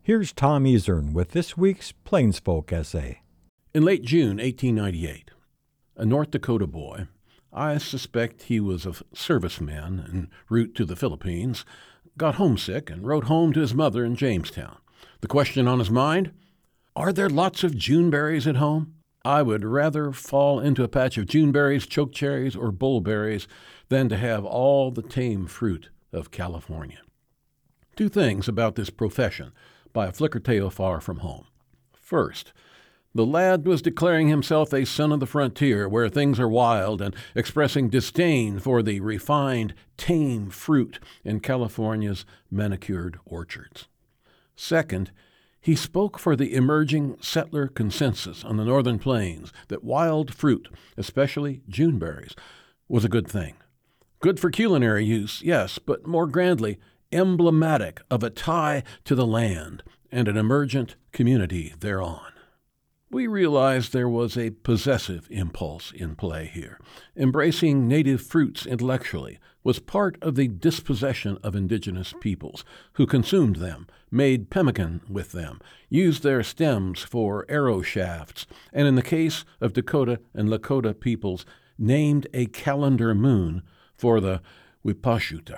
Here's Tom Ezern with this week's Plains Folk essay. In late June 1898, a North Dakota boy, I suspect he was a serviceman en route to the Philippines, got homesick and wrote home to his mother in Jamestown. The question on his mind? Are there lots of Juneberries at home? I would rather fall into a patch of Juneberries, chokecherries, or bullberries than to have all the tame fruit of California. Two things about this profession by a flicker tale far from home. First, the lad was declaring himself a son of the frontier where things are wild and expressing disdain for the refined, tame fruit in California's manicured orchards. Second, he spoke for the emerging settler consensus on the northern plains that wild fruit, especially Juneberries, was a good thing. Good for culinary use, yes, but more grandly, emblematic of a tie to the land and an emergent community thereon. We realized there was a possessive impulse in play here. Embracing native fruits intellectually was part of the dispossession of indigenous peoples, who consumed them, made pemmican with them, used their stems for arrow shafts, and in the case of Dakota and Lakota peoples, named a calendar moon for the Wipashuta.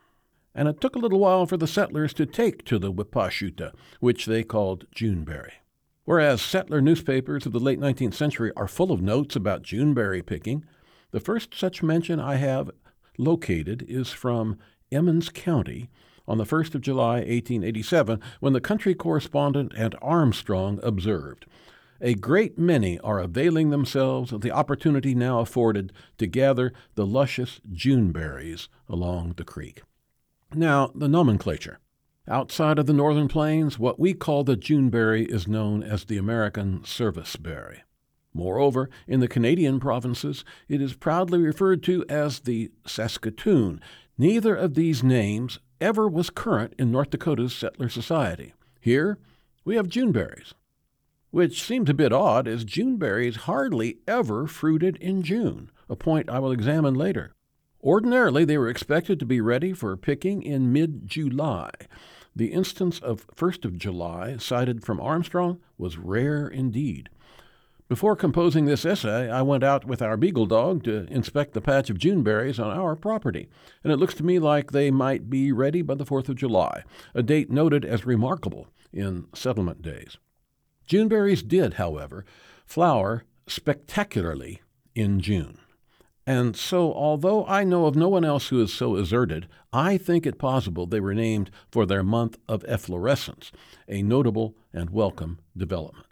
And it took a little while for the settlers to take to the Wipashuta, which they called Juneberry. Whereas settler newspapers of the late 19th century are full of notes about Juneberry picking, the first such mention I have located is from Emmons County on the 1st of July, 1887, when the country correspondent at Armstrong observed, "A great many are availing themselves of the opportunity now afforded to gather the luscious Juneberries along the creek." Now, the nomenclature. Outside of the northern plains, what we call the Juneberry is known as the American serviceberry. Moreover, in the Canadian provinces, it is proudly referred to as the Saskatoon. Neither of these names ever was current in North Dakota's settler society. Here, we have Juneberries, which seems a bit odd, as Juneberries hardly ever fruited in June, a point I will examine later. Ordinarily, they were expected to be ready for picking in mid-July. The instance of 1st of July, cited from Armstrong, was rare indeed. Before composing this essay, I went out with our beagle dog to inspect the patch of Juneberries on our property, and it looks to me like they might be ready by the 4th of July, a date noted as remarkable in settlement days. Juneberries did, however, flower spectacularly in June. And so, although I know of no one else who is so exerted, I think it possible they were named for their month of efflorescence, a notable and welcome development.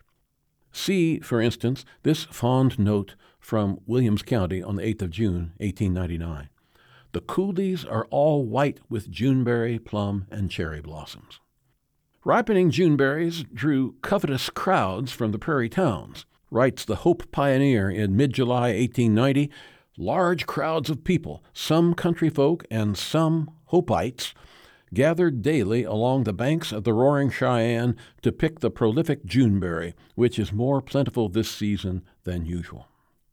See, for instance, this fond note from Williams County on the 8th of June, 1899. "The coulees are all white with Juneberry, plum, and cherry blossoms." Ripening Juneberries drew covetous crowds from the prairie towns, writes the Hope Pioneer in mid-July 1890, "Large crowds of people, some country folk and some Hopeites, gathered daily along the banks of the roaring Cheyenne to pick the prolific Juneberry, which is more plentiful this season than usual."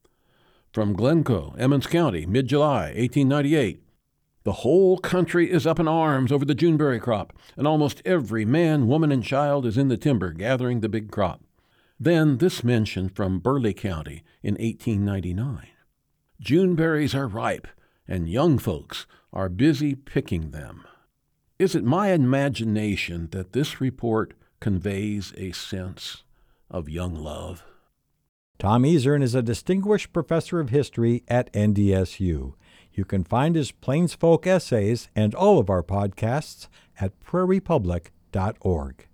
From Glencoe, Emmons County, mid-July, 1898, "The whole country is up in arms over the Juneberry crop, and almost every man, woman, and child is in the timber gathering the big crop." Then this mention from Burleigh County in 1899. "Juneberries are ripe, and young folks are busy picking them." Is it my imagination that this report conveys a sense of young love? Tom Ezern is a distinguished professor of history at NDSU. You can find his Plains Folk essays and all of our podcasts at prairiepublic.org.